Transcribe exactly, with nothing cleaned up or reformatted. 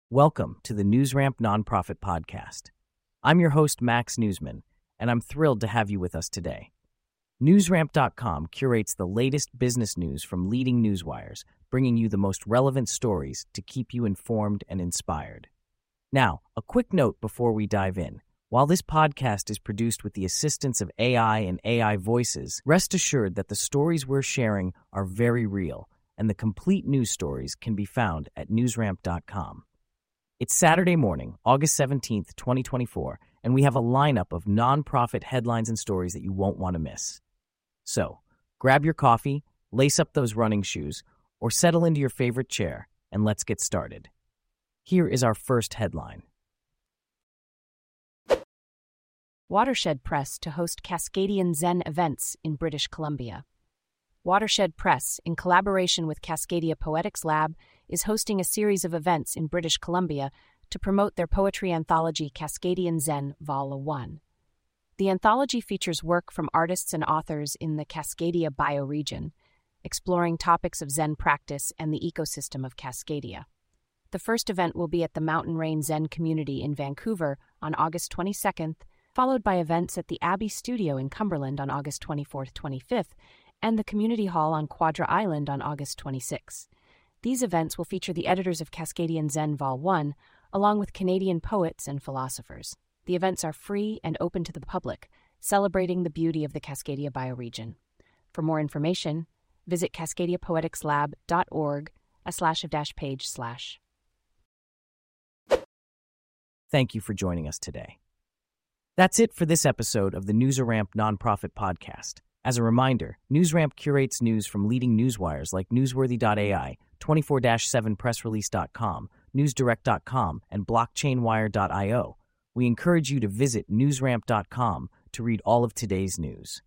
Welcome to the NewsRamp Nonprofit Podcast. I'm your host, Max Newsman, and I'm thrilled to have you with us today. NewsRamp dot com curates the latest business news from leading newswires, bringing you the most relevant stories to keep you informed and inspired. Now, a quick note before we dive in. While this podcast is produced with the assistance of A I and A I voices, rest assured that the stories we're sharing are very real, and the complete news stories can be found at NewsRamp dot com. It's Saturday morning, August seventeenth, twenty twenty-four, and we have a lineup of nonprofit headlines and stories that you won't want to miss. So, grab your coffee, lace up those running shoes, or settle into your favorite chair, and let's get started. Here is our first headline. Watershed Press to host Cascadian Zen events in British Columbia. Watershed Press, in collaboration with Cascadia Poetics Lab, is hosting a series of events in British Columbia to promote their poetry anthology Cascadian Zen Vol. one. The anthology features work from artists and authors in the Cascadia bioregion, exploring topics of Zen practice and the ecosystem of Cascadia. The first event will be at the Mountain Rain Zen Community in Vancouver on August twenty-second, followed by events at the Abbey Studio in Cumberland on August twenty-fourth to twenty-fifth, and the Community Hall on Quadra Island on August twenty-sixth. These events will feature the editors of Cascadian Zen Vol. one, along with Canadian poets and philosophers. The events are free and open to the public, celebrating the beauty of the Cascadia bioregion. For more information, visit cascadia poetics lab dot org a slash of dash page slash. Thank you for joining us today. That's it for this episode of the NewsRamp Nonprofit Podcast. As a reminder, NewsRamp curates news from leading newswires like newsworthy dot A I, twenty-four seven press release dot com, newsdirect dot com, and blockchainwire dot io. We encourage you to visit newsramp dot com to read all of today's news.